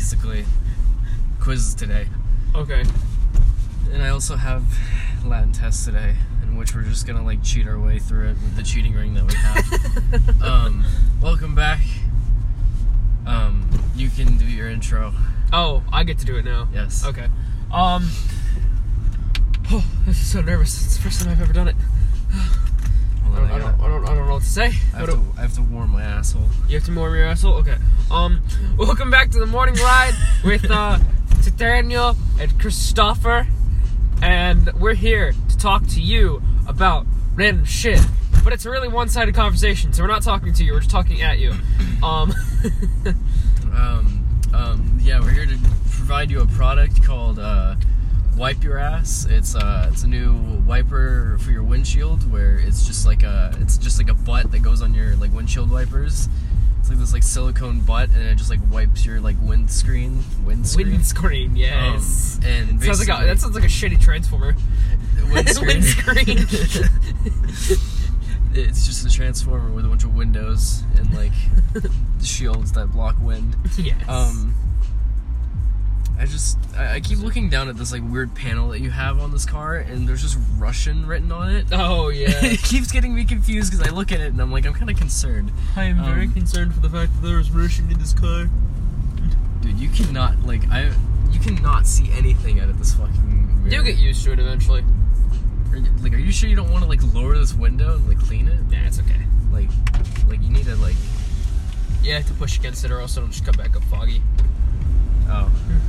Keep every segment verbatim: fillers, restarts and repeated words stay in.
basically. Quizzes today. Okay. And I also have Latin tests today, in which we're just gonna like cheat our way through it with the cheating ring that we have. um, welcome back. Um, you can do your intro. Oh, I get to do it now. Yes. Okay. Um. Oh, this is so nervous. It's the first time I've ever done it. Hold on, I don't, I don't, I don't, I don't know what to say. I have, to, I have to warm my asshole. You have to warm your asshole? Okay. Um, welcome back to the morning ride with, uh, Titania and Christopher. And we're here to talk to you about random shit. But it's a really one-sided conversation, so we're not talking to you, we're just talking at you. Um, um, um, yeah, we're here to provide you a product called, uh, Wipe Your Ass. It's uh, it's a new wiper for your windshield, where it's just like a, it's just like a butt that goes on your like windshield wipers. It's like this like silicone butt, and it just like wipes your like windscreen, windscreen. Windscreen, yes. Um, and sounds like a, that sounds like a shitty transformer. Windscreen. Windscreen. It's just a transformer with a bunch of windows and like shields that block wind. Yes. Um. I just, I, I keep looking down at this, like, weird panel that you have on this car, and there's just Russian written on it. Oh, yeah. It keeps getting me confused, because I look at it, and I'm like, I'm kind of concerned. I am very um, concerned for the fact that there is Russian in this car. Dude, you cannot, like, I, you cannot see anything out of this fucking mirror. You'll get used to it eventually. Are you, like, are you sure you don't want to, like, lower this window and, like, clean it? Yeah, it's okay. Like, like, you need to, like... Yeah, I have to push against it, or else it'll just come back up foggy. Oh.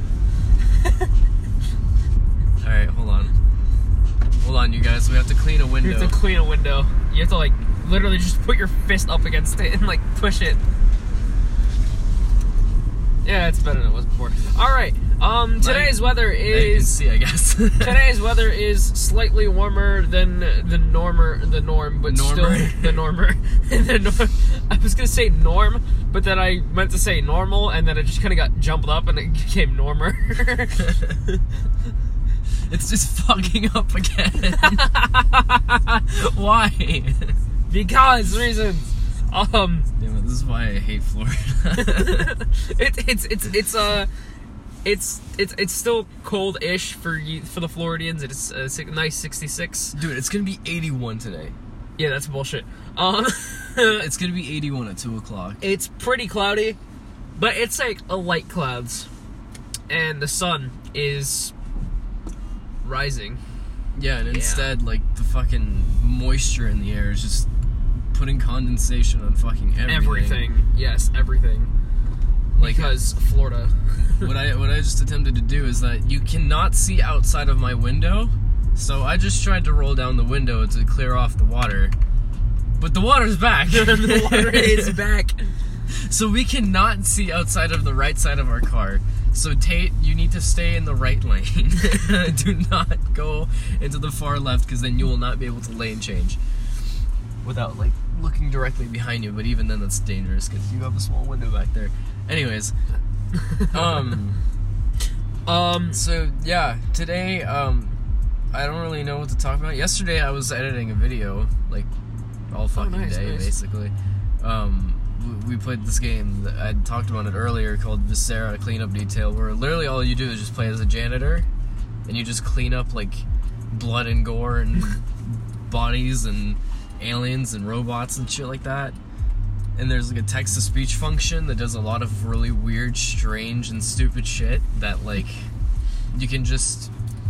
Alright, hold on. Hold on, you guys. We have to clean a window. You have to clean a window. You have to, like, literally just put your fist up against it and, like, push it. Yeah, it's better than it was before. Alright, um, today's I, weather is... I can see, I guess. Today's weather is slightly warmer than the normer, the norm, but Normer. still the normer. the norm. I was gonna say norm, but then I meant to say normal, and then it just kind of got jumbled up, and it became normer. It's just fogging up again. Why? Because reasons. Um, Damn it, this is why I hate Florida. it, it's it's it's uh, it's it's it's still cold-ish for you, for the Floridians. It's a nice sixty-six. Dude, it's gonna be eighty-one today. Yeah, that's bullshit. Um, it's gonna be eighty-one at two o'clock. It's pretty cloudy, but it's like a light clouds, and the sun is rising. Yeah, and Yeah. instead, like, the fucking moisture in the air is just putting condensation on fucking everything. Everything. Yes, everything. Like, because Florida. what I what I just attempted to do is that you cannot see outside of my window, so I just tried to roll down the window to clear off the water. But the water's back. The water is back. So we cannot see outside of the right side of our car. So Tate, you need to stay in the right lane. Do not go into the far left, because then you will not be able to lane change without, like, looking directly behind you. But even then, that's dangerous, because you have a small window back there. Anyways, um, Um, so yeah, today, um, I don't really know what to talk about. Yesterday, I was editing a video, like, all fucking oh, nice, day, nice. basically. Um, we played this game that I talked about it earlier called Viscera Cleanup Detail, where literally all you do is just play as a janitor, and you just clean up, like, blood and gore and bodies and aliens and robots and shit like that. And there's, like, a text-to-speech function that does a lot of really weird, strange, and stupid shit that, like, you can just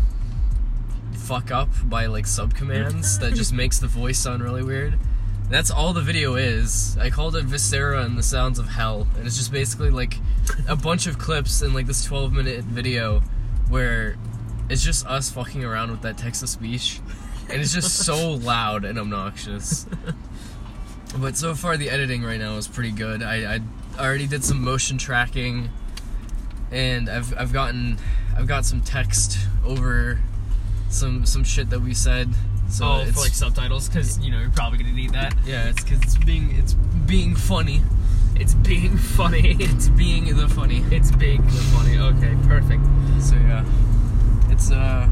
fuck up by, like, subcommands that just makes the voice sound really weird. That's all the video is. I called it Viscera and the Sounds of Hell, and it's just basically, like, a bunch of clips in, like, this twelve minute video where it's just us fucking around with that text-to-speech, and it's just so loud and obnoxious. But so far, the editing right now is pretty good. I, I already did some motion tracking, and I've I've gotten I've got some text over some some shit that we said. So oh, it's, for, like, subtitles, because, you know, you're probably gonna need that. Yeah, it's because it's being it's being funny. It's being funny. It's being the funny. It's being the funny. Okay, perfect. So yeah, it's uh,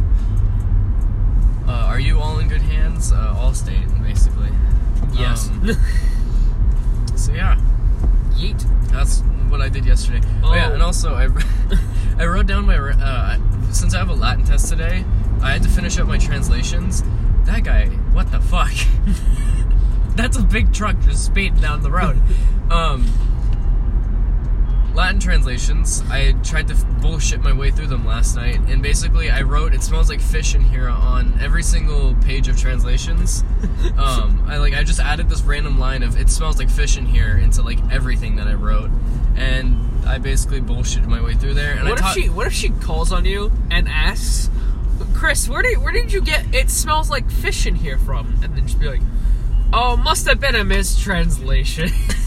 uh, are you all in good hands? Uh, Allstate, basically. Yes. Um, so yeah. Yeet. That's what I did yesterday. Oh, oh yeah, and also I, I wrote down my uh, since I have a Latin test today, I had to finish up my translations. That guy, what the fuck? That's a big truck just speeding down the road. Um, Latin translations, I tried to bullshit my way through them last night, and basically I wrote, "It smells like fish in here" on every single page of translations. Um, I like I just added this random line of "it smells like fish in here" into like everything that I wrote, and I basically bullshitted my way through there. And what I if she What if she calls on you and asks, "Chris, where did where did you get "it smells like fish in here" from?" And then just be like, "Oh, must have been a mistranslation."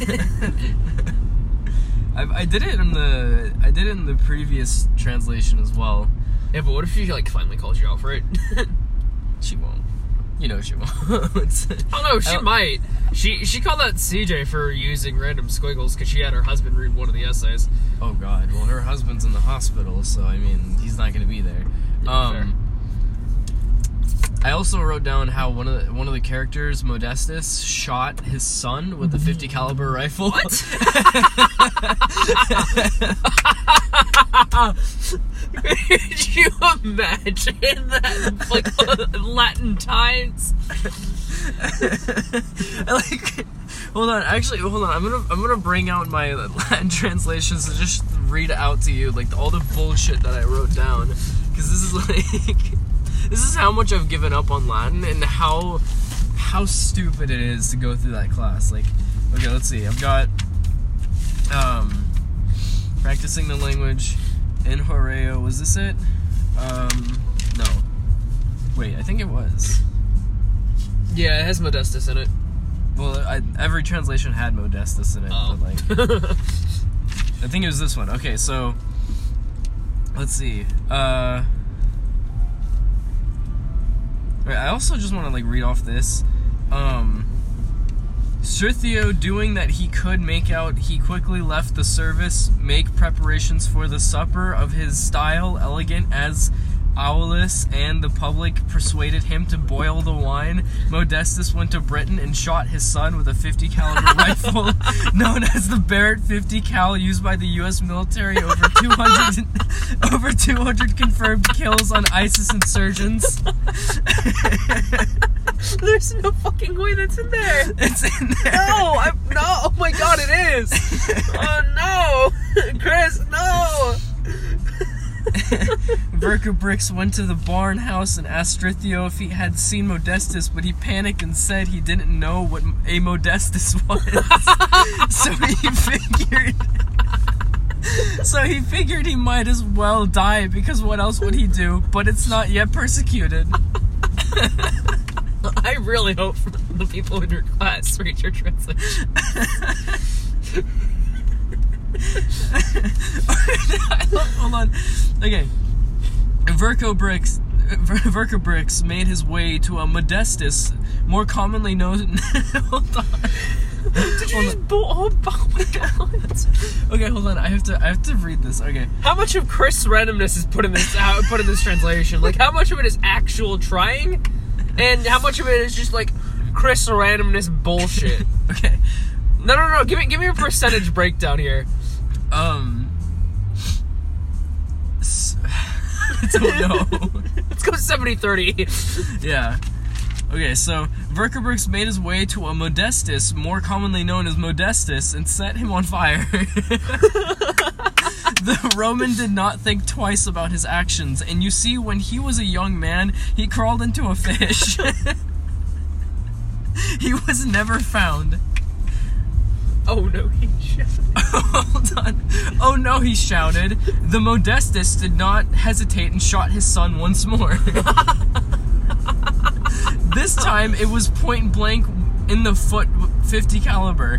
I, I did it in the I did it in the previous translation as well. Yeah, but what if she like finally calls you out for it? She won't. You know she won't. Oh no, she might. She she called out C J for using random squiggles because she had her husband read one of the essays. Oh God. Well, her husband's in the hospital, so I mean he's not going to be there. Yeah, um, fair. I also wrote down how one of the, one of the characters, Modestus, shot his son with a fifty caliber rifle. What? Could you imagine that, like, Latin times? Like, hold on. Actually, hold on. I'm gonna I'm gonna bring out my Latin translations and just read out to you like all the bullshit that I wrote down, because this is like. This is how much I've given up on Latin and how how stupid it is to go through that class. Like, okay, let's see. I've got um, practicing the language in Horeo. Was this it? Um, no. Wait, I think it was. Yeah, it has Modestus in it. Well, I, every translation had Modestus in it. Oh. But like, I think it was this one. Okay, so let's see. Uh... Right, I also just want to like read off this. Um, Strithio, doing that he could make out, he quickly left the service, make preparations for the supper of his style, elegant as Aulus, and the public persuaded him to boil the wine. Modestus went to Britain and shot his son with a fifty caliber rifle known as the Barrett fifty cal, used by the U S military. Over two hundred over two hundred confirmed kills on ISIS insurgents. There's no fucking way that's in there. It's in there. No, I, no. Oh my God, it is. Oh no, Chris, no. Vercobrix went to the barn house and asked Strithio if he had seen Modestus, but he panicked and said he didn't know what a Modestus was. So he figured So he figured he might as well die, because what else would he do? But it's not yet persecuted. I really hope the people in your class read your translation. Hold on. Okay. Vercobrix Vercobrix made his way to a Modestus, more commonly known. Hold on. Did you just bo- oh, oh my God. Okay, hold on. I have to I have to read this. Okay. How much of Chris' randomness is put in this out put in this translation? Like, how much of it is actual trying? And how much of it is just like Chris randomness bullshit? Okay. No, no, no. Give me, give me a percentage breakdown here. Um. I don't know. Let's go seventy thirty. Yeah. Okay, so Vercobrix made his way to a Modestus, more commonly known as Modestus, and set him on fire. The Roman did not think twice about his actions, and you see, when he was a young man, he crawled into a fish. He was never found. Oh no, he shouted. Hold on. Oh no, he shouted. The Modestus did not hesitate and shot his son once more. This time, it was point blank in the foot, fifty caliber.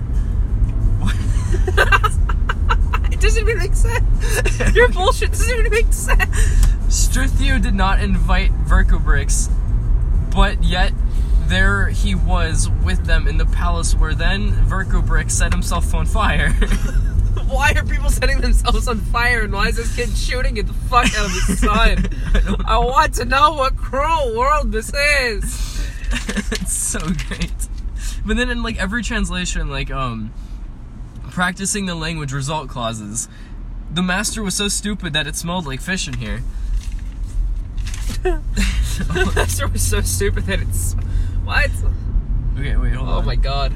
It doesn't even make sense. Your bullshit doesn't even make sense. Strithio did not invite Vercobrix, but yet there he was with them in the palace, where then Vercobrix set himself on fire. Why are people setting themselves on fire, and why is this kid shooting at the fuck out of his son? I, I want to know what cruel world this is. It's so great. But then in like every translation, like um Practicing the language result clauses. The master was so stupid that it smelled like fish in here. The master was so stupid that it's... What? Okay, wait, hold oh on. Oh my god.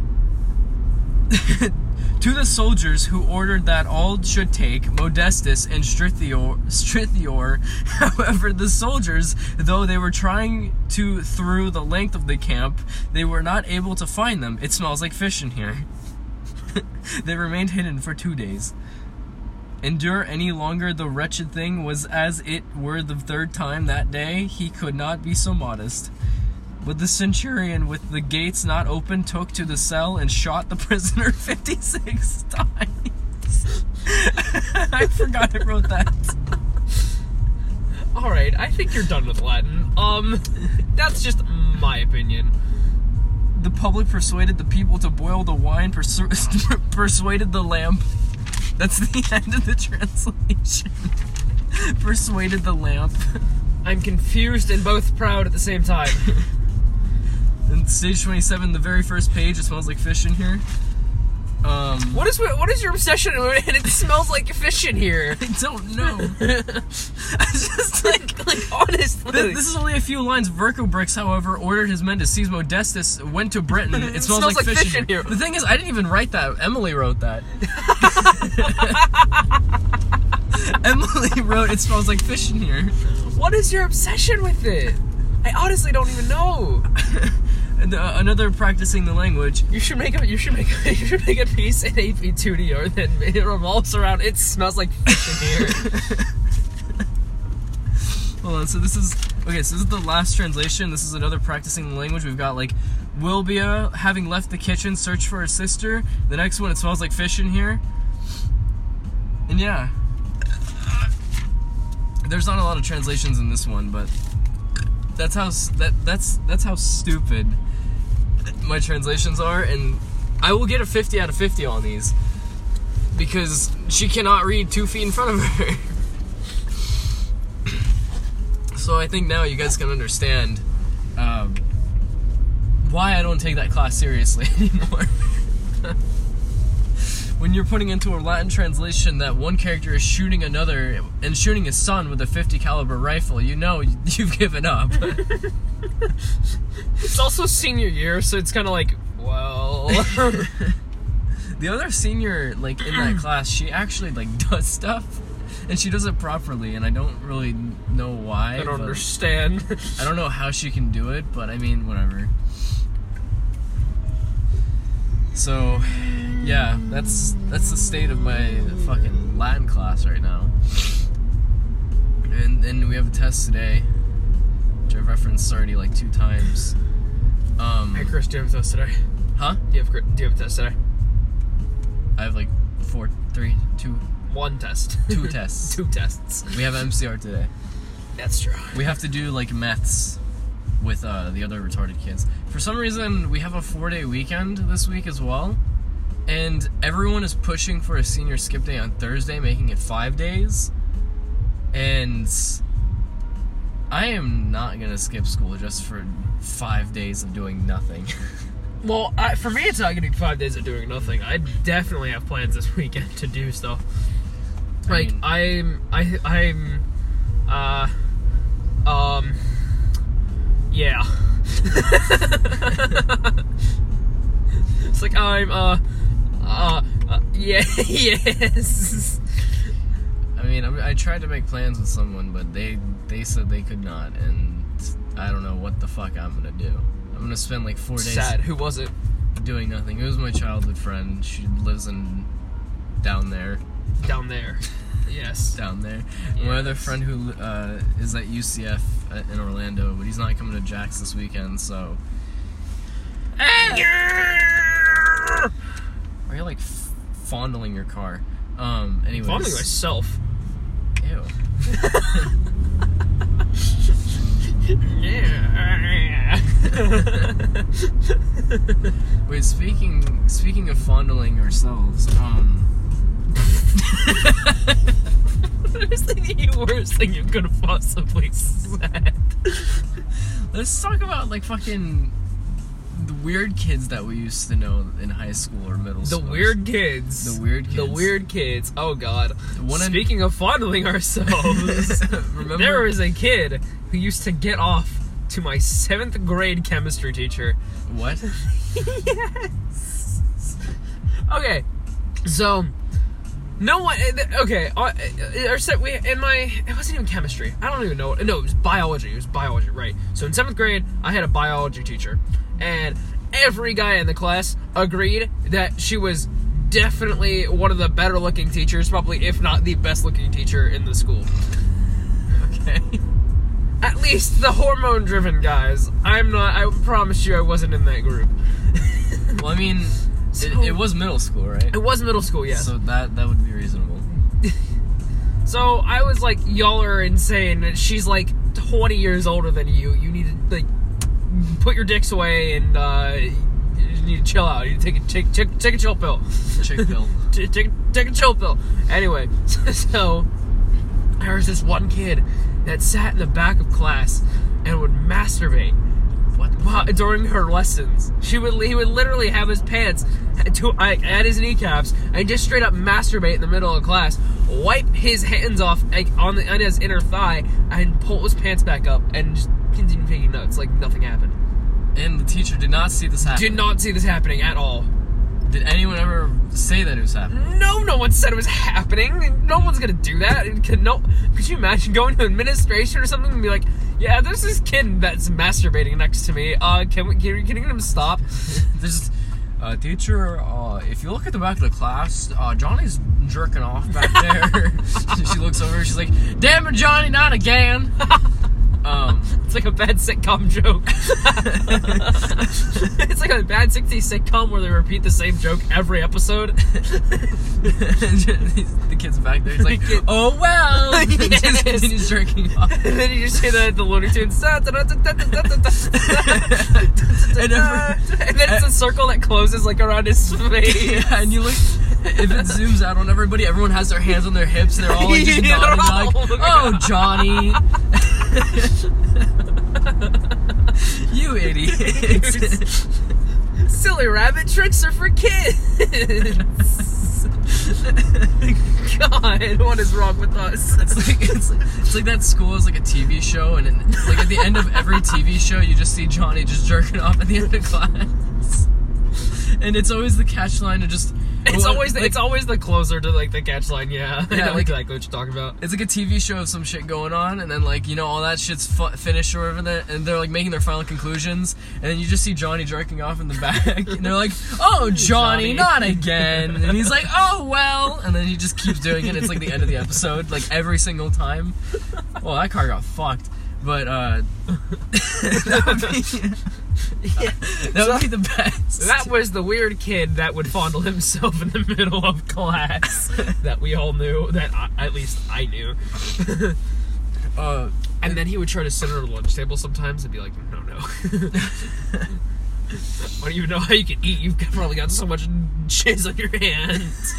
To the soldiers who ordered that all should take Modestus and Strithior, Strithior, however, the soldiers, though they were trying to through the length of the camp, they were not able to find them. It smells like fish in here. They remained hidden for two days. Endure any longer the wretched thing was as it were the third time that day. He could not be so modest. But the centurion, with the gates not open, took to the cell and shot the prisoner fifty-six times. I forgot I wrote that. Alright, I think you're done with Latin. Um, that's just my opinion. The public persuaded the people to boil the wine, persu- persuaded the lamp. That's the end of the translation. Persuaded the lamp. I'm confused and both proud at the same time. And stage twenty-seven, the very first page, it smells like fish in here. Um, what is what is your obsession with? And it smells like fish in here. I don't know. I just like, like honestly. Th- this is only a few lines. Vercobrix, however, ordered his men to seize Modestus, went to Britain. It, it smells, smells like, like fish, fish in, in here. here. The thing is, I didn't even write that. Emily wrote that. Emily wrote, it smells like fish in here. What is your obsession with it? I honestly don't even know. And, uh, another practicing the language. You should make a you should make a, you should make a piece in A P two D or that it revolves around it smells like fish in here. Hold on, so this is okay, so this is the last translation. This is another practicing the language. We've got like Wilbia having left the kitchen, search for her sister. The next one, it smells like fish in here. And yeah. There's not a lot of translations in this one, but that's how that that's that's how stupid my translations are, and I will get a fifty out of fifty on these because she cannot read two feet in front of her. So I think now you guys can understand um, why I don't take that class seriously anymore. When you're putting into a Latin translation that one character is shooting another and shooting his son with a fifty caliber rifle, you know you've given up. It's also senior year, so it's kind of like, well. The other senior, like in that class, she actually like does stuff, and she does it properly, and I don't really know why. I don't understand. I don't know how she can do it, but I mean, whatever. So, yeah, that's that's the state of my fucking Latin class right now. And then we have a test today, which I've referenced already like two times. Um, hey, Chris, do you have a test today? Huh? Do you have do you have a test today? I have like four, three, two, one test, two tests, two tests. We have M C R today. That's true. We have to do like maths with uh, the other retarded kids. For some reason, we have a four-day weekend this week as well, and everyone is pushing for a senior skip day on Thursday, making it five days. And I am not gonna skip school just for five days of doing nothing. Well, I, for me, it's not gonna be five days of doing nothing. I definitely have plans this weekend to do stuff. I Like mean, I'm, I, I'm, uh, um, yeah. It's like I'm, uh, uh, uh yeah, yes. I mean, I, I tried to make plans with someone, but they they said they could not, and I don't know what the fuck I'm gonna do. I'm gonna spend like four days Sad. Who was it? doing nothing. It was my childhood friend. She lives in down there. Down there. Yes. Down there. Yes. My other friend who uh, is at U C F in Orlando, but he's not coming to Jax this weekend, so. Why are you like f- fondling your car? Um, anyways. Fondling myself. Ew. Yeah. Wait, speaking speaking of fondling ourselves, um. What is the worst thing you could have possibly said? Let's talk about like fucking the weird kids that we used to know in high school or middle The school. weird kids. The weird kids. The weird kids. Oh, God. One in- Speaking of fondling ourselves, Remember? there was a kid who used to get off to my seventh grade chemistry teacher. What? Yes. Okay, so no one. Okay, uh, or said we in my. It wasn't even chemistry. I don't even know. No, it was biology. It was biology, right? So in seventh grade, I had a biology teacher, and every guy in the class agreed that she was definitely one of the better looking teachers, probably if not the best looking teacher in the school. Okay. At least the hormone driven guys. I'm not. I promise you, I wasn't in that group. Well, I mean, So- it, it was middle school, right? It was middle school, yes. So that that would be reasonable. So I was like, y'all are insane. She's like twenty years older than you. You need to like put your dicks away and uh, you need to chill out. You need to take a take take, take a chill pill. Chick pill. take, take take a chill pill. Anyway, so there was this one kid that sat in the back of class and would masturbate. What? Wow, during her lessons, she would he would literally have his pants to like, at his kneecaps and just straight up masturbate in the middle of class, wipe his hands off like, on the on his inner thigh, and pull his pants back up and just continue taking notes like nothing happened. And the teacher did not see this happen. Did not see this happening at all. Did anyone ever say that it was happening? No, no one said it was happening. No one's gonna do that. Could no? Could you imagine going to administration or something and be like, "Yeah, there's this kid that's masturbating next to me. Uh, can we? Can, we, can you get him to stop?" There's, uh, teacher. Uh, if you look at the back of the class, uh, Johnny's jerking off back there. She looks over. She's like, "Damn it, Johnny, not again." Um, It's like a bad sitcom joke. It's like a bad sixties sitcom where they repeat the same joke every episode. The kid's back there. He's like, "Oh well." And Yes. just continues jerking off. And then you just hear the, the Looney Tunes. And, every- and then it's a circle that closes like around his face. Yeah, and you look. If it zooms out on everybody, everyone has their hands on their hips and they're all like just Yeah, nodding, like, they're "Oh, all- Johnny." You idiot. Silly rabbit tricks are for kids. God, what is wrong with us? It's like it's like, it's like that school is like a T V show, and in, like at the end of every T V show, you just see Johnny just jerking off at the end of class, and it's always the catch line to just. It's well, always the, like, it's always the closer to like the catch line. Yeah, I Yeah, know like- exactly what you're talking about. It's like a T V show of some shit going on, and then like you know all that shit's fu- finished or whatever, that, and they're like making their final conclusions, and then you just see Johnny jerking off in the back, and they're like, "Oh, Johnny, Johnny." not again," and he's like, "Oh well," and then he just keeps doing it. It's like the end of the episode, like every single time. Well, that car got fucked, but uh, that would be that would be the best. That was the weird kid that would fondle himself in the middle of class that we all knew, that I, at least I knew. Uh, And then he would try to sit at our lunch table sometimes and be like, no, no. I don't even know how you can eat. You've probably got so much jizz on your hands.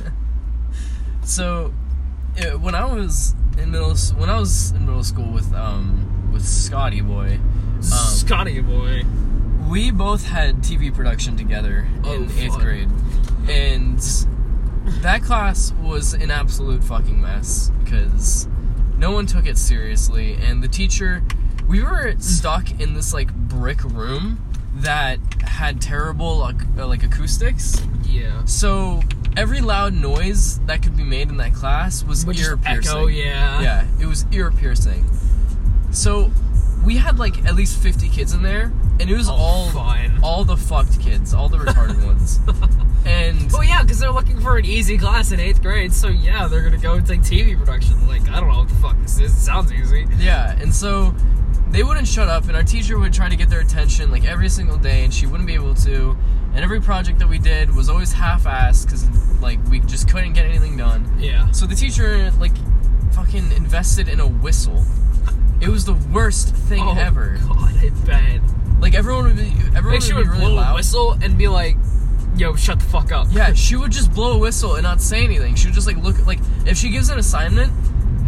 So, uh, when I was in middle, s- when I was in middle school with um with Scotty boy, um, Scotty boy. we both had T V production together Oh, in eighth fun. grade, and that class was an absolute fucking mess because no one took it seriously, and the teacher, we were stuck in this like brick room that had terrible like, uh, like acoustics. Yeah. So every loud noise that could be made in that class was Would just ear piercing. echo, yeah. Yeah, it was ear piercing. So we had like at least fifty kids in there, and it was Oh, all fine. all the fucked kids, all the retarded ones. And Well, yeah, because they're looking for an easy class in eighth grade, so yeah, they're gonna go and take T V production. Like, I don't know what the fuck this is. It sounds easy. yeah, and so they wouldn't shut up, and our teacher would try to get their attention like every single day, and she wouldn't be able to. And every project that we did was always half-assed because like we just couldn't get anything done. Yeah. So the teacher like fucking invested in a whistle. It was the worst thing Oh, ever. God, I bet. Like everyone would be, everyone Like, she would would be really blow loud. a whistle and be like, yo, shut the fuck up. Yeah, she would just blow a whistle and not say anything. She would just like look like if she gives an assignment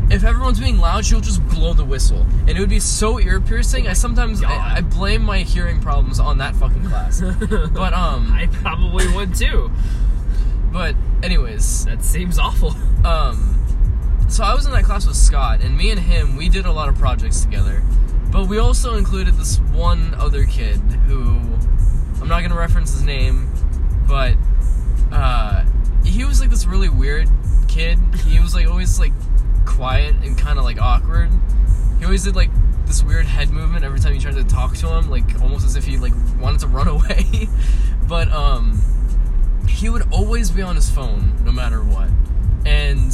if everyone's being loud, she'll just blow the whistle. And it would be so ear-piercing, I sometimes, I, I blame my hearing problems on that fucking class. But, um... I probably would, too. But, anyways... That seems awful. Um... So I was in that class with Scott, and me and him, we did a lot of projects together. But we also included this one other kid who... I'm not gonna reference his name, but... Uh... He was, like, this really weird kid. He was, like, always, like... quiet and kind of like awkward. He always did like this weird head movement every time you tried to talk to him, like almost as if he like wanted to run away. But um he would always be on his phone no matter what. And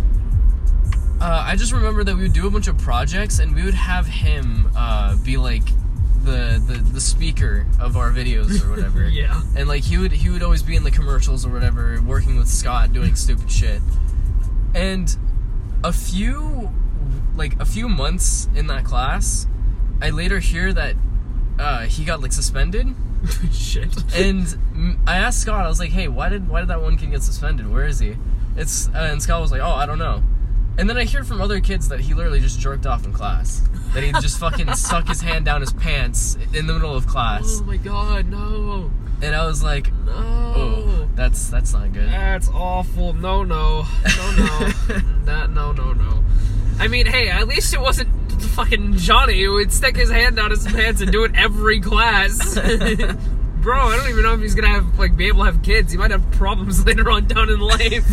uh, I just remember that we would do a bunch of projects and we would have him uh, be like the, the the speaker of our videos or whatever. Yeah. And like he would he would always be in the commercials or whatever, working with Scott doing stupid shit. And A few, like, a few months in that class, I later hear that uh, he got, like, suspended. Shit. And I asked Scott, I was like, hey, why did why did that one kid get suspended? Where is he? It's uh, and Scott was like, oh, I don't know. And then I hear from other kids that he literally just jerked off in class. That he just fucking stuck his hand down his pants in the middle of class. Oh my god, no. And I was like, no. Oh, that's that's not good. That's awful. No, no. No, no. that, no, no, no. I mean, hey, at least it wasn't fucking Johnny who would stick his hand down his pants and do it every class. Bro, I don't even know if he's gonna have, like, be able to have kids. He might have problems later on down in life.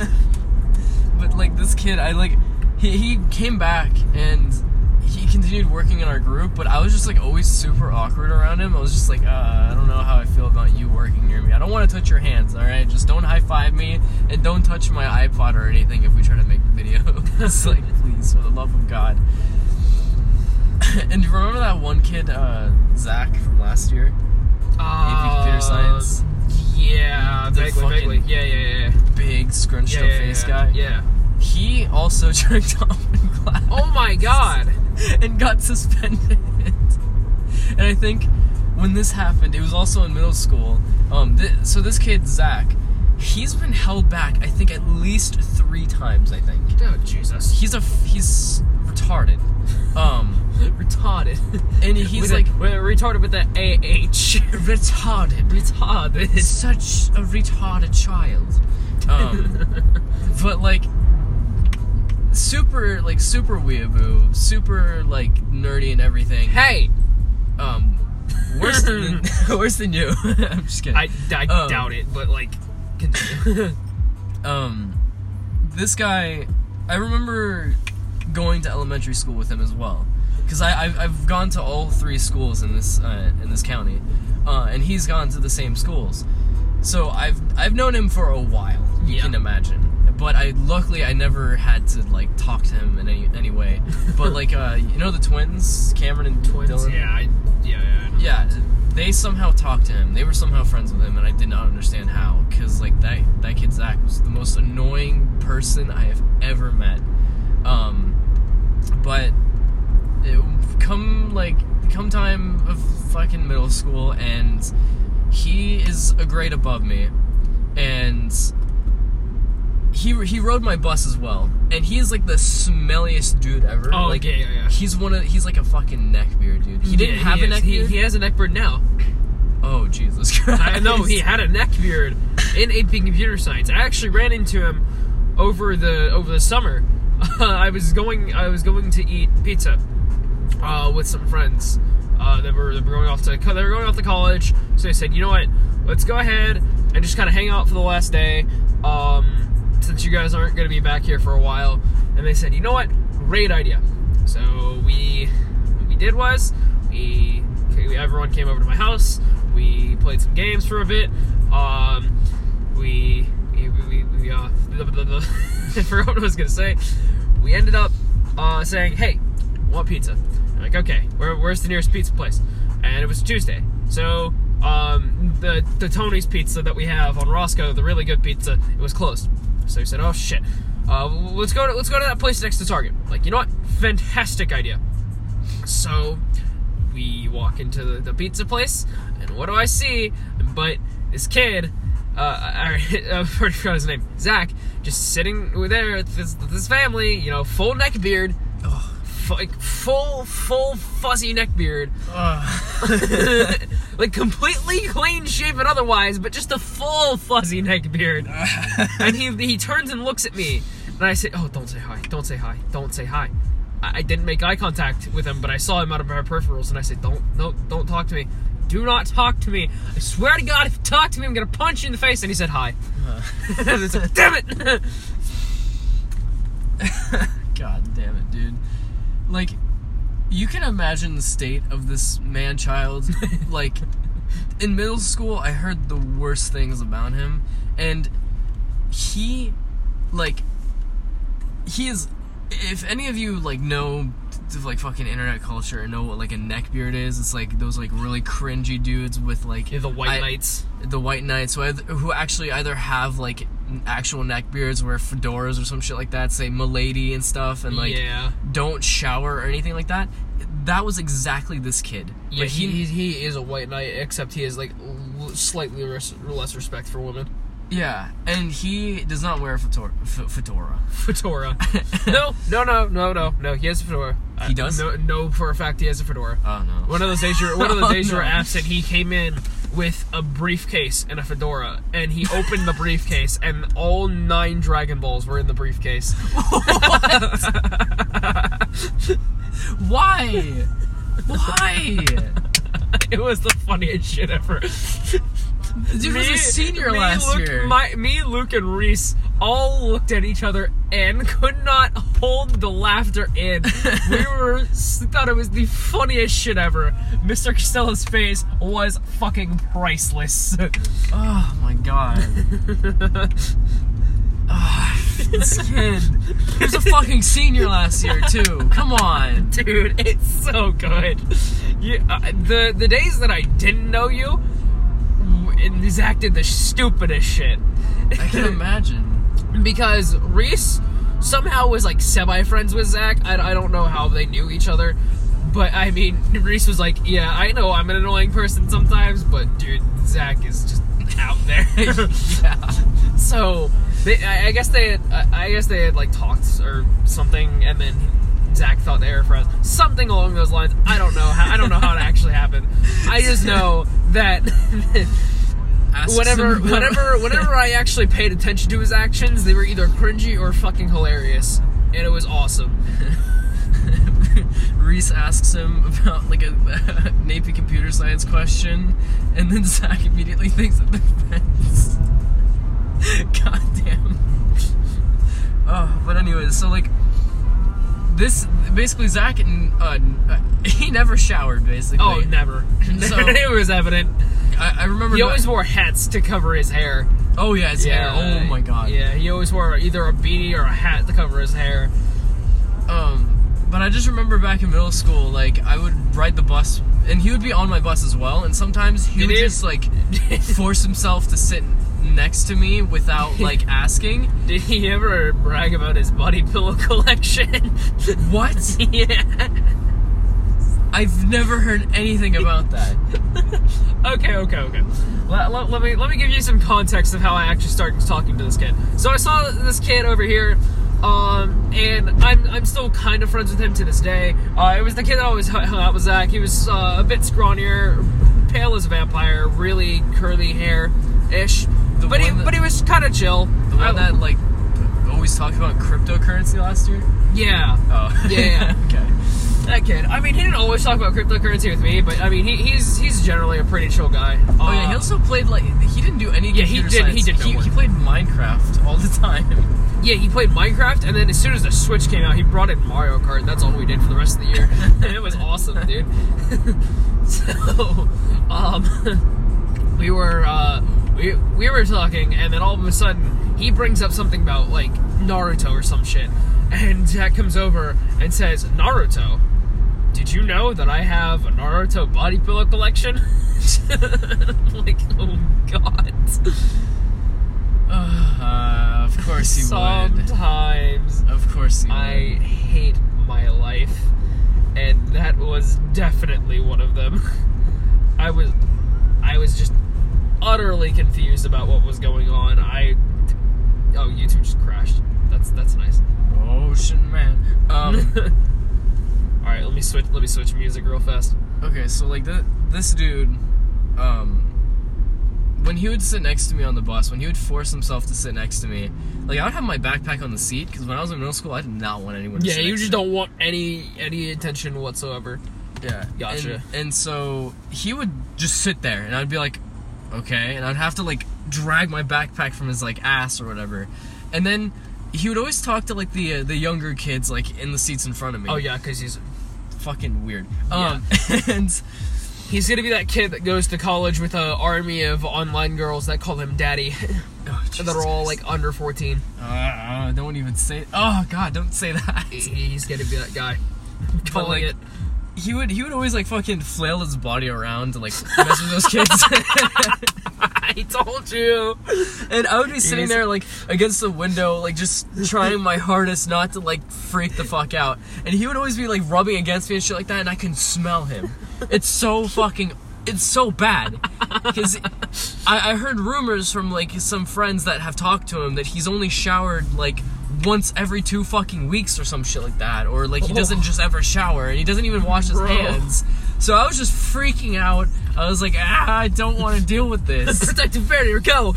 But, like, this kid, I, like, he, he came back and he continued working in our group, but I was just, like, always super awkward around him. I was just like, uh, I don't know how I feel about you working near me. I don't want to touch your hands, alright? Just don't high-five me, and don't touch my iPod or anything if we try to make a video. It's like, please, for the love of God. And do you remember that one kid, uh, Zach, from last year? Uh, A P Computer Science? Yeah, The vaguely, vaguely. Yeah, yeah, yeah. Big, scrunched yeah, up yeah, face yeah. guy? Yeah. He also jerked off in class. Oh my god! And got suspended. And I think when this happened, it was also in middle school. Um, th- so this kid, Zach, he's been held back, I think, at least three times, I think. Oh, Jesus. He's a, f- he's retarded. Um... retarded. And he's with like... A, we're retarded with the A H. Retarded. Retarded. Such a retarded child. Um, but, like... Super, like, super weeaboo, super, like, nerdy and everything. Hey! Um, worse than, worse than you. I'm just kidding. I, I um, doubt it, but, like, continue. um, this guy, I remember going to elementary school with him as well. Because I, I've, I've gone to all three schools in this, uh, in this county. Uh, and he's gone to the same schools. So I've, I've known him for a while, you yeah. can imagine. But I luckily I never had to like talk to him in any any way. But like uh, you know the twins, Cameron and Twins, Dylan. yeah, I, yeah, yeah. I know. Yeah, they somehow talked to him. They were somehow friends with him, and I did not understand how. Cause like that that kid Zach was the most annoying person I have ever met. Um, but it come like come time of fucking middle school, and he is a grade above me, and. He he rode my bus as well, and he's like the smelliest dude ever. Oh, like, yeah, yeah, yeah. He's one of he's like a fucking neckbeard, dude. He didn't yeah, have he a is. neckbeard. He, he has a neckbeard now. Oh Jesus Christ! I know he had a neckbeard in A P Computer Science. I actually ran into him over the over the summer. Uh, I was going I was going to eat pizza uh, with some friends. Uh, that were, that were going off to they were going off to college. So I said, you know what? Let's go ahead and just kind of hang out for the last day. Um, since you guys aren't going to be back here for a while. And they said, you know what? Great idea. So we, what we did was, we, we everyone came over to my house. We played some games for a bit. Um, we, we, we, we uh, blah, blah, blah. I forgot what I was going to say. We ended up uh, saying, hey, want pizza? I'm like, okay, where, where's the nearest pizza place? And it was Tuesday. So, um, the, the Tony's Pizza that we have on Roscoe, the really good pizza, it was closed. So he said, "Oh shit, uh, let's go to let's go to that place next to Target." Like, you know what? Fantastic idea. So we walk into the, the pizza place, and what do I see? But this kid, uh, I forgot his name, Zach, just sitting there with this, with this family, you know, full neck beard, Oh. f- like full, full fuzzy neck beard, Oh. like completely clean shaven otherwise, but just a full fuzzy neck beard. And he he turns and looks at me, and I say, "Oh, don't say hi, don't say hi, don't say hi." I, I didn't make eye contact with him, but I saw him out of my peripherals, and I said, "Don't, no, don't talk to me. Do not talk to me. I swear to God, if you talk to me, I'm gonna punch you in the face." And he said, "Hi." Uh. And it's like, damn it! God damn it, dude. Like, you can imagine the state of this man-child. Like, in middle school, I heard the worst things about him, and he, like, he is, if any of you, like, know, like, fucking internet culture and know what, like, a neckbeard is, it's, like, those, like, really cringy dudes with, like... Yeah, the white I, knights. The white knights, who, either, who actually either have, like, actual neckbeards, wear fedoras or some shit like that, say milady and stuff, and, like, yeah. don't shower or anything like that. That was exactly this kid. Yeah, Like, he, he he is a white knight, except he has, like, l- slightly res- less respect for women. Yeah, and he does not wear a fetor- f- fedora. Fedora. no, no, no, no, no, no. He has a fedora. He does? Uh, no, no, for a fact he has a fedora. Oh, no. One of those days, you're, one of the Oh, days you were no. absent, he came in with a briefcase and a fedora, and he opened the briefcase, and all nine Dragon Balls were in the briefcase. Why? Why? It was the funniest shit ever. The dude was a senior me, last Luke, year. My, me, Luke, and Reese all looked at each other and could not hold the laughter in. We were thought it was the funniest shit ever. Mister Costello's face was fucking priceless. Oh my god. Oh, this kid. He was a fucking senior last year too. Come on. Dude, it's so good. You, uh, the the days that I didn't know you, and Zach did the stupidest shit. I can imagine. Because Reese somehow was like semi-friends with Zach. I, I don't know how they knew each other. But I mean, Reese was like, yeah, I know I'm an annoying person sometimes, but dude, Zach is just out there. Yeah. So, they, I, I guess they had, I guess they had like talked or something, and then Zach thought they were friends. Something along those lines. I don't know how, I don't know how it actually happened. I just know that Ask whenever, some- whenever, whenever I actually paid attention to his actions, they were either cringy or fucking hilarious, and it was awesome. Reese asks him about like a, a Navy computer science question, and then Zach immediately thinks of defense. God damn. Oh, but anyways, so like this basically Zach and uh, he never showered basically. Oh, never. So- It was evident. I, I remember He not- always wore hats to cover his hair. Oh yeah, his hair. Oh my god. Yeah, he always wore either a beanie or a hat to cover his hair. Um, but I just remember back in middle school, like, I would ride the bus, and he would be on my bus as well, and sometimes he Did would he? just, like, force himself to sit next to me without, like, asking. Did he ever brag about his body pillow collection? What? Yeah. I've never heard anything about that. Okay, okay, okay. Let, let, let me let me give you some context of how I actually started talking to this kid. So I saw this kid over here, um, and I'm I'm still kind of friends with him to this day. Uh, it was the kid that always hung out with Zach. He was uh, a bit scrawnier, pale as a vampire, really curly hair-ish. The But he one that- but he was kind of chill. The one that, like, always talked about cryptocurrency last year? Yeah. Oh. Yeah. Okay. That kid. I mean, he didn't always talk about cryptocurrency with me, but I mean, he, he's he's generally a pretty chill guy. Oh yeah, he also played, like, he didn't do any Yeah, he computer did- science. he did no He, work. he played Minecraft all the time. Yeah, he played Minecraft, and then as soon as the Switch came out, he brought in Mario Kart, and that's all we did for the rest of the year. And it was awesome, dude. So, um, we were, uh, we, we were talking, and then all of a sudden, he brings up something about, like, Naruto or some shit. And Jack comes over and says, Naruto, did you know that I have a Naruto body pillow collection? Like, oh, God. Uh, of course he would. Sometimes Of course he would. I hate my life, and that was definitely one of them. I was, I was just utterly confused about what was going on. I oh, YouTube just crashed. That's that's nice. Ocean man. Um, all right, let me switch. Let me switch music real fast. okay, so like the, this dude, um, when he would sit next to me on the bus, when he would force himself to sit next to me, like I would have my backpack on the seat because when I was in middle school, I did not want anyone. to Yeah, sit you next just to me. don't want any any attention whatsoever. Yeah, Gotcha. And, and so he would just sit there, and I'd be like, okay, and I'd have to like drag my backpack from his like ass or whatever, and then he would always talk to like the uh, the younger kids like in the seats in front of me. Oh yeah, because he's fucking weird. Yeah. Um, and he's gonna be that kid that goes to college with an army of online girls that call him daddy, oh, that are all like under fourteen. Uh, don't even say. Oh God, don't say that. He's gonna be that guy. But, Calling like, it. He would he would always like fucking flail his body around to like mess with those kids. I told you. And I would be sitting He's- there like against the window, like just trying my hardest not to like freak the fuck out. And he would always be like rubbing against me and shit like that, and I can smell him. It's so fucking, it's so bad. Because I, I heard rumors from like some friends that have talked to him that he's only showered like once every two fucking weeks or some shit like that, or like he doesn't just ever shower and he doesn't even wash his Bro. hands. So I was just freaking out. I was like, ah, I don't want to deal with this. Protective barrier, go.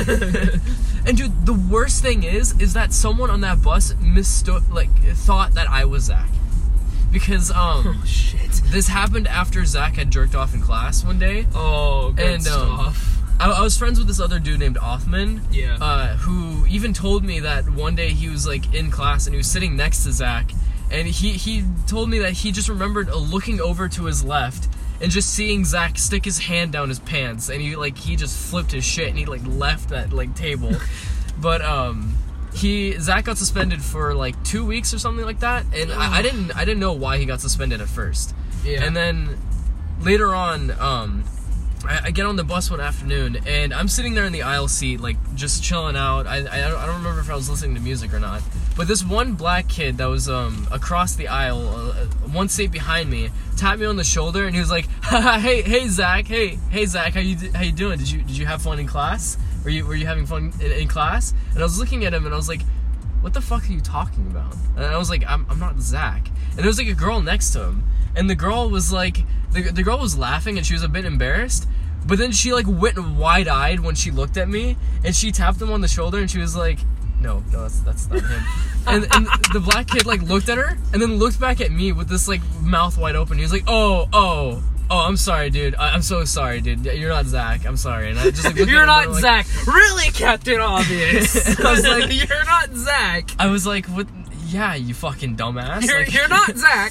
And dude, the worst thing is, is that someone on that bus mistook, like, thought that I was Zach. Because, um, Oh shit. this happened after Zach had jerked off in class one day. Oh, good And, um, stuff. I, I was friends with this other dude named Othman. Yeah. Uh, who even told me that one day he was, like, in class and he was sitting next to Zach. And he, he told me that he just remembered uh, looking over to his left and just seeing Zach stick his hand down his pants, and he like he just flipped his shit and he like left that like table. But um, he Zach got suspended for like two weeks or something like that, and I, I didn't I didn't know why he got suspended at first. Yeah. And then later on, um, I, I get on the bus one afternoon, and I'm sitting there in the aisle seat, like just chilling out. I I don't, I don't remember if I was listening to music or not. But this one black kid that was um, across the aisle, uh, one seat behind me, tapped me on the shoulder and he was like, "Hey, hey, Zach, hey, hey, Zach, how you how you doing? Did you did you have fun in class? Were you were you having fun in, in class?" And I was looking at him and I was like, "What the fuck are you talking about?" And I was like, "I'm I'm not Zach." And there was like a girl next to him, and the girl was like, the the girl was laughing and she was a bit embarrassed. But then she like went wide-eyed when she looked at me, and she tapped him on the shoulder and she was like, No, no, that's that's not him. And and the black kid like looked at her and then looked back at me with this like mouth wide open. He was like, "Oh, oh, oh, I'm sorry, dude. I, I'm so sorry, dude. You're not Zach. I'm sorry." And I just like, looked You're at him not and, like, Zach. Really, Captain Obvious. I was like, you're not Zach. I was like, "What? Yeah, you fucking dumbass." You're, Like, you're not Zach.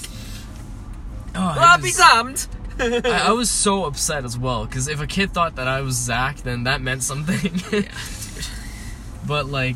oh, Well, it was- becommed. I, I was so upset as well because if a kid thought that I was Zach, then that meant something. Yeah, But like,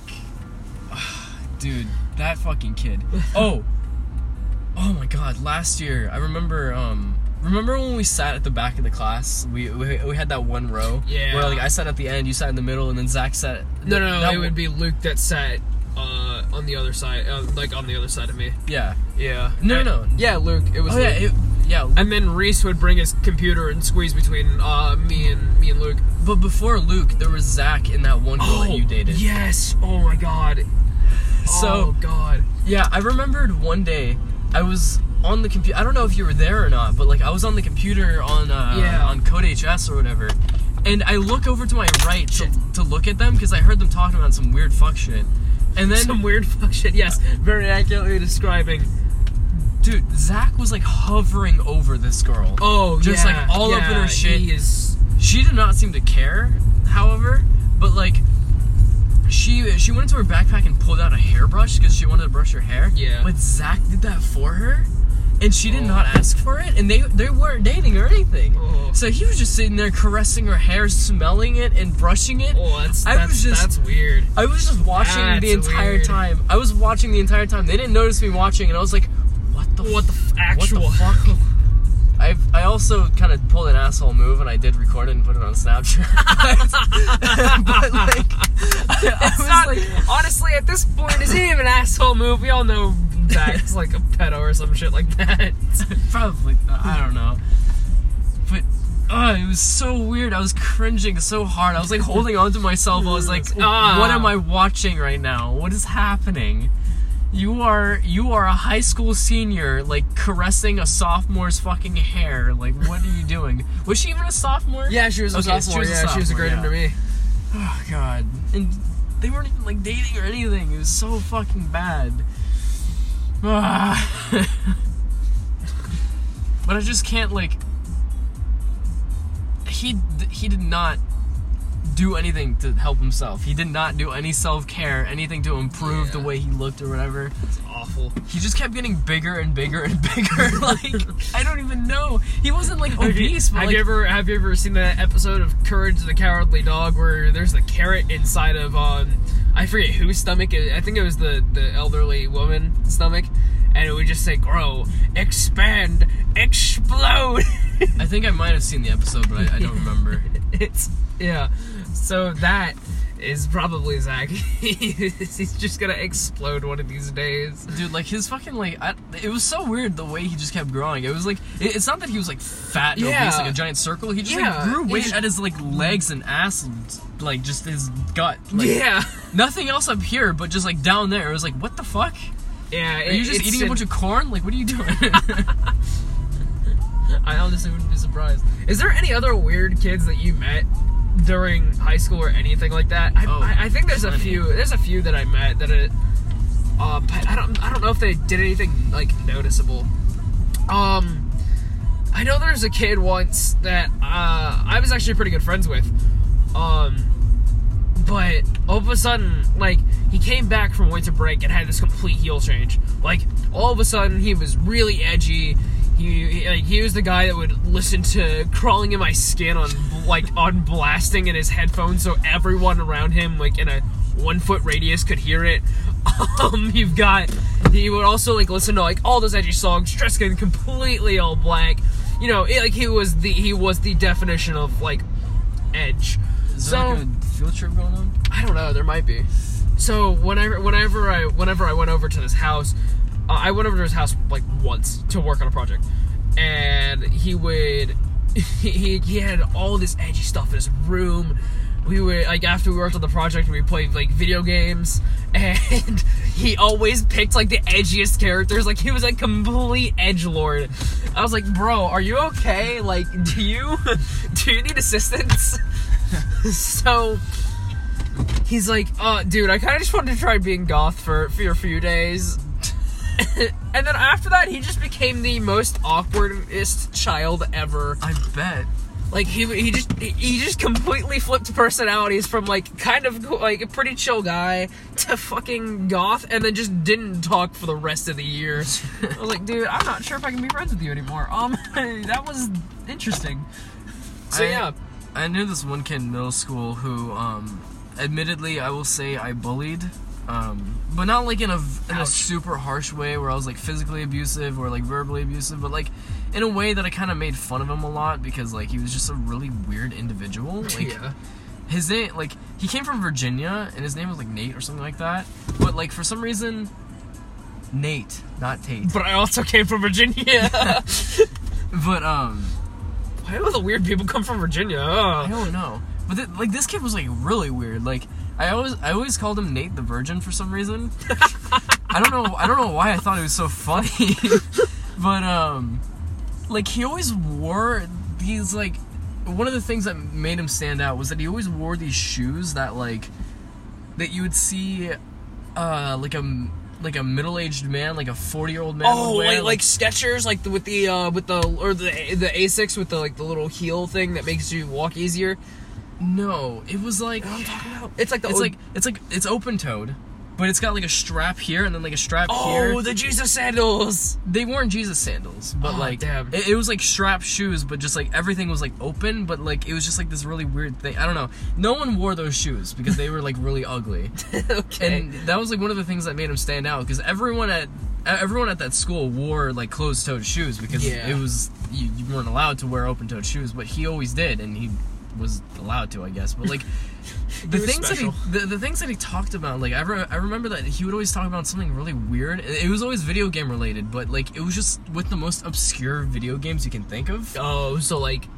dude, that fucking kid. Oh, oh my God! Last year, I remember. Um, remember when we sat at the back of the class? We we, we had that one row. Yeah. Where like I sat at the end, you sat in the middle, and then Zach sat. No, no, no. that It would one- be Luke that sat uh, on the other side, uh, like on the other side of me. Yeah. Yeah. No, And- no, no. Yeah, Luke. It was. Oh yeah, Luke. it, yeah. And then Reese would bring his computer and squeeze between uh, me and me and Luke. But before Luke, there was Zach and that one girl that you dated. Yes. Oh my God. So oh God. yeah, I remembered one day I was on the computer. I don't know if you were there or not, but like I was on the computer on uh, Yeah. on Code H S or whatever, and I look over to my right to, to look at them because I heard them talking about some weird fuck shit, and then Some weird fuck shit. Yes. Very accurately describing. dude, Zach was like hovering over this girl. Oh, Just, yeah, like, all up in yeah, her shit. He is. She did not seem to care, however, but like she she went into her backpack and pulled out a hairbrush because she wanted to brush her hair. Yeah. But Zach did that for her, and she did Oh. not ask for it, and they they weren't dating or anything. Oh. So he was just sitting there caressing her hair, smelling it, and brushing it. Oh, that's I that's, was just- that's weird. I was just watching That's the entire weird. time. I was watching the entire time. They didn't notice me watching, and I was like, "What the? What the f- actual? What the fuck?" I I also kind of pulled an asshole move, and I did record it and put it on Snapchat. but like, I, I It's was not, like, honestly, at this point, is he even an asshole move? We all know Zach's like a pedo or some shit like that. probably I don't know, but uh, it was so weird. I was cringing so hard. I was like holding on to myself. I was like, Ah. what am I watching right now? What is happening? You are you are a high school senior, like caressing a sophomore's fucking hair. Like, what are you doing? Was she even a sophomore? Yeah, she was a Okay, sophomore. she was a yeah, she was a sophomore, grade yeah. under me. Oh god. And they weren't even like dating or anything. It was so fucking bad. Ah. But I just can't like. He he did not do anything to help himself. He did not do any self-care, anything to improve Yeah. the way he looked or whatever. It's awful. He just kept getting bigger and bigger and bigger. Like, I don't even know. He wasn't like obese, but Have like, you ever have you ever seen that episode of Courage the Cowardly Dog where there's a carrot inside of um I forget whose stomach? I think it was the the elderly woman's stomach, and it would just say grow, expand, explode. I think I might have seen the episode, but I, I don't remember. It's yeah. So that is probably Zach. He's just gonna explode one of these days. Dude, like his fucking like, I, it was so weird the way he just kept growing. It was like, it, it's not that he was like fat and Yeah. obese, like a giant circle. He just Yeah, like grew he weight just- at his like legs and ass, and, like just his gut. Like, Yeah. nothing else up here, but just like down there. It was like, what the fuck? Yeah. Are you just eating a bunch of corn? Like, what are you doing? I honestly wouldn't be surprised. Is there any other weird kids that you met during high school or anything like that? I, Oh, I, I think there's a plenty. few. There's a few that I met that it. Uh, but I don't. I don't know if they did anything like noticeable. Um, I know there's a kid once that uh, I was actually pretty good friends with. Um, but all of a sudden, like, he came back from winter break and had this complete heel change. Like, all of a sudden, he was really edgy. He, he, like, he was the guy that would listen to Crawling in My Skin on, like, on blasting in his headphones so everyone around him, like, in a one-foot radius could hear it. Um, you've got... He would also, like, listen to, like, all those edgy songs, dressed in completely all black. You know, it, like, he was the he was the definition of, like, edge. Is So... there like a field trip going on? I don't know. There might be. So whenever, whenever I, whenever I went over to this house, uh, I went over to his house like once to work on a project, and he would, he he, he had all this edgy stuff in his room. We would like after we worked on the project, we played like video games, and he always picked like the edgiest characters. Like he was a complete edgelord. I was like, bro, are you okay? Like, do you do you need assistance? So. He's like, uh, dude, I kind of just wanted to try being goth for, for a few days. And then after that, he just became the most awkwardest child ever. I bet. Like, he he just he just completely flipped personalities from, like, kind of, like, a pretty chill guy to fucking goth, and then just didn't talk for the rest of the year. I was like, dude, I'm not sure if I can be friends with you anymore. Um, that was interesting. So, I, yeah. I knew this one kid in middle school who, um... admittedly, I will say I bullied, um, but not like in a in a Ouch. super harsh way where I was like physically abusive or like verbally abusive, but like in a way that I kind of made fun of him a lot because like he was just a really weird individual. Like Yeah. his name, like he came from Virginia and his name was like Nate or something like that. But like for some reason, Nate, not Tate. But I also came from Virginia. But um, Why do all the weird people come from Virginia? I Ugh. don't know. But th- like this kid was like really weird. Like I always I always called him Nate the Virgin for some reason. I don't know I don't know why I thought it was so funny. But um like he always wore these like one of the things that made him stand out was that he always wore these shoes that like that you would see uh like a like a middle-aged man, like a forty-year-old man Oh, would wear, like, like Skechers, like the, with the uh, with the or the the Asics with the like the little heel thing that makes you walk easier. no, it was like I'm talking about. It's like the it's old- like it's like it's open-toed, but it's got like a strap here and then like a strap oh here. the Jesus sandals. They weren't Jesus sandals, but Oh, like damn. It, it was like strap shoes, but just like everything was like open, but like it was just like this really weird thing. I don't know. No one wore those shoes because they were like really ugly, Okay. and that was like one of the things that made him stand out because everyone at everyone at that school wore like closed-toed shoes because Yeah. it was you, you weren't allowed to wear open-toed shoes, but he always did, and he was allowed to, I guess. But like the was things special. that he the, the things that he talked about, like I, re- I remember that he would always talk about something really weird. It it was always video game related, but like it was just with the most obscure video games you can think of. Oh, so like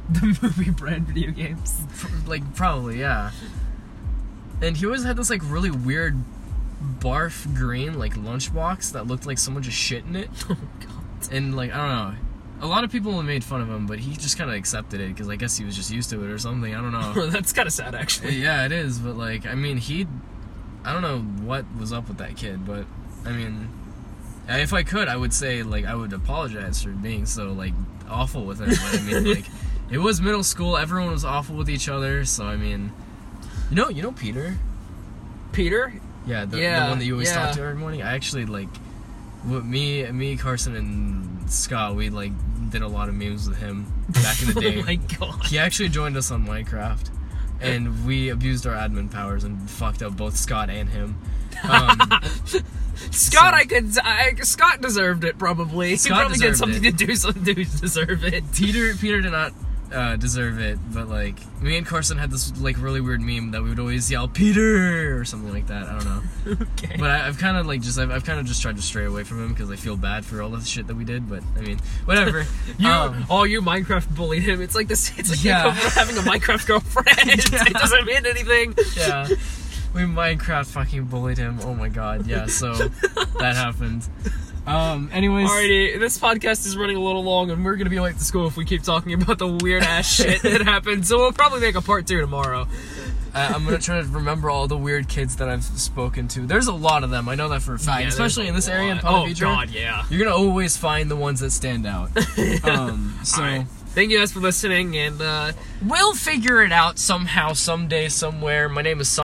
The movie brand video games. Like, probably, yeah. And he always had this, like, really weird barf green, like, lunchbox that looked like someone just shit in it. Oh, God. And, like, I don't know. A lot of people made fun of him, but he just kind of accepted it, because I guess he was just used to it or something. I don't know. That's kind of sad, actually. Yeah, it is, but, like, I mean, he... I don't know what was up with that kid, but, I mean... If I could, I would say, like, I would apologize for being so, like, awful with him. But, I mean, like, it was middle school. Everyone was awful with each other. So, I mean, you know, you know Peter? Peter? Yeah, the, yeah, the one that you always yeah. talk to every morning. I actually, like, what me, me, Carson, and Scott, we, like, did a lot of memes with him back in the day. Oh, my God. He actually joined us on Minecraft. And we abused our admin powers and fucked up both Scott and him. Um, Scott, so, I could. I, Scott deserved it, probably. Scott he probably did deserved something it. to do something to deserve it. Peter, Peter did not uh, deserve it, but like me and Carson had this like really weird meme that we would always yell "Peter" or something like that. I don't know. Okay. But I, I've kind of like just I've, I've kind of just tried to stray away from him because I feel bad for all the shit that we did. But I mean, whatever. You, um, oh, you Minecraft bullied him. It's like this. It's like Yeah. the equivalent of having a Minecraft girlfriend. Yeah. It doesn't mean anything. yeah. We Minecraft fucking bullied him. Oh my god, yeah, so that happened. Um, anyways. Alrighty, this podcast is running a little long, and we're gonna be late to school if we keep talking about the weird ass shit that happened. So we'll probably make a part two tomorrow. Uh, I'm gonna try to remember all the weird kids that I've spoken to. There's a lot of them, I know that for a fact. Yeah, Especially in this there's a area in lot. Ponte Oh Vedra. God, yeah. You're gonna always find the ones that stand out. Um, so. Alright. Thank you guys for listening, and uh, We'll figure it out somehow, someday, somewhere. My name is